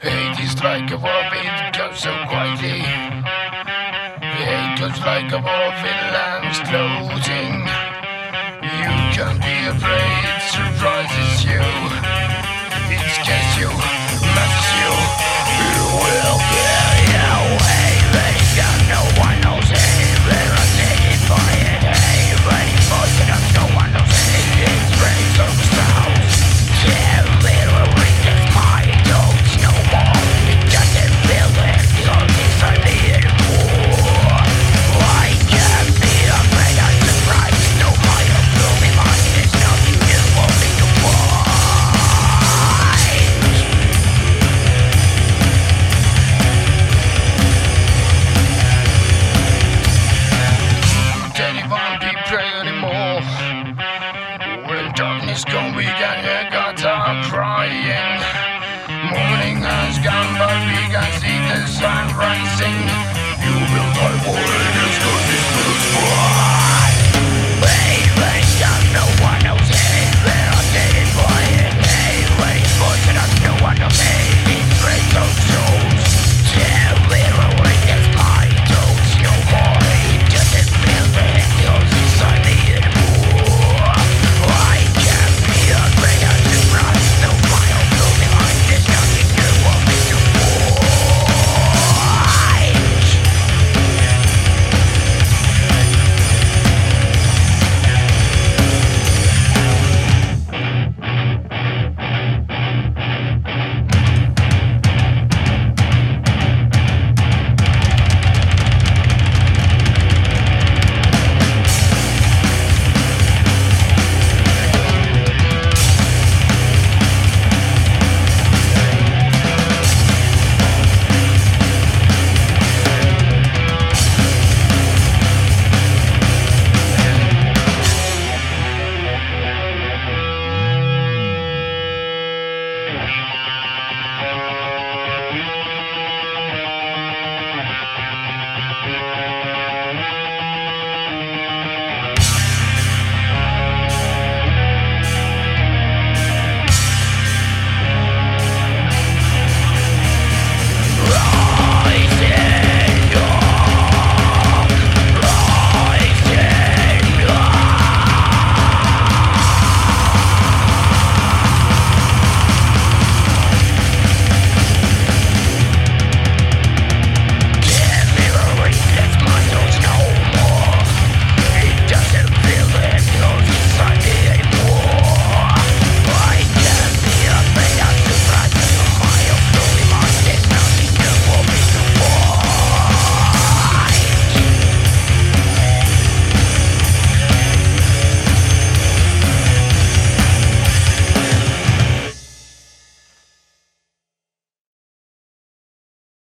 Hate is like a wolf, it goes so quietly. Hate goes like a wolf, it lambs clothing. You can't be afraid, it surprises you. It scares you, messes you. You will get away, because no one knows it. We're untaken by it, hey, ready for it, no one knows it. It's ready to the house. Yeah, little reasons my dogs no more. It doesn't feel it, so this I need more. I can't be afraid of surprise. No matter who me mine, there's nothing new for me to find. Anyone be pray anymore? When darkness gone, we can hear God crying. Morning has gone, but we can see the sun rising. You will die for it, 'cause this will fly.